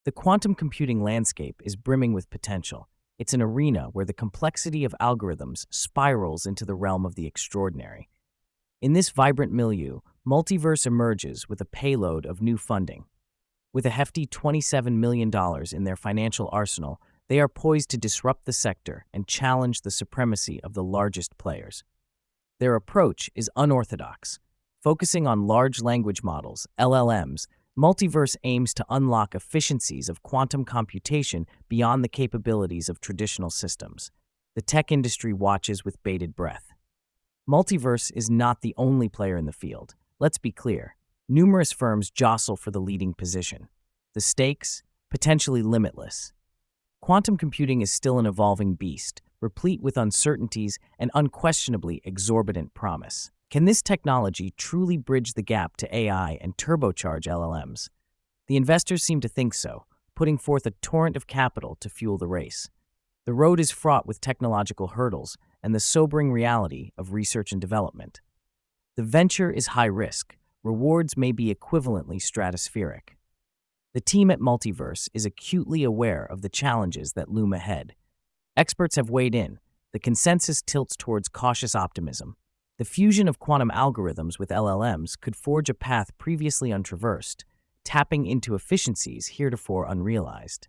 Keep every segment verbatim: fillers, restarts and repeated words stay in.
The quantum computing landscape is brimming with potential. It's an arena where the complexity of algorithms spirals into the realm of the extraordinary. In this vibrant milieu, Multiverse emerges with a payload of new funding. With a hefty twenty-seven million dollars in their financial arsenal, they are poised to disrupt the sector and challenge the supremacy of the largest players. Their approach is unorthodox. Focusing on large language models, L L Ms, Multiverse aims to unlock efficiencies of quantum computation beyond the capabilities of traditional systems. The tech industry watches with bated breath. Multiverse is not the only player in the field. Let's be clear. Numerous firms jostle for the leading position. The stakes? Potentially limitless. Quantum computing is still an evolving beast, replete with uncertainties and unquestionably exorbitant promise. Can this technology truly bridge the gap to A I and turbocharge L L Ms? The investors seem to think so, putting forth a torrent of capital to fuel the race. The road is fraught with technological hurdles and the sobering reality of research and development. The venture is high risk. Rewards may be equivalently stratospheric. The team at Multiverse is acutely aware of the challenges that loom ahead. Experts have weighed in. The consensus tilts towards cautious optimism. The fusion of quantum algorithms with L L Ms could forge a path previously untraversed, tapping into efficiencies heretofore unrealized.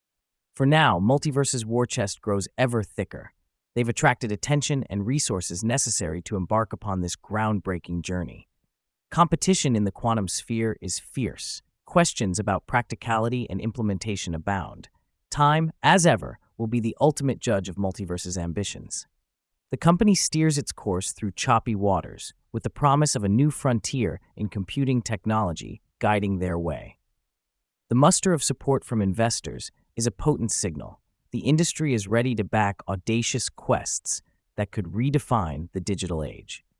For now, Multiverse's war chest grows ever thicker. They've attracted attention and resources necessary to embark upon this groundbreaking journey. Competition in the quantum sphere is fierce. Questions about practicality and implementation abound. Time, as ever, will be the ultimate judge of Multiverse's ambitions. The company steers its course through choppy waters, with the promise of a new frontier in computing technology guiding their way. The muster of support from investors is a potent signal. The industry is ready to back audacious quests that could redefine the digital age.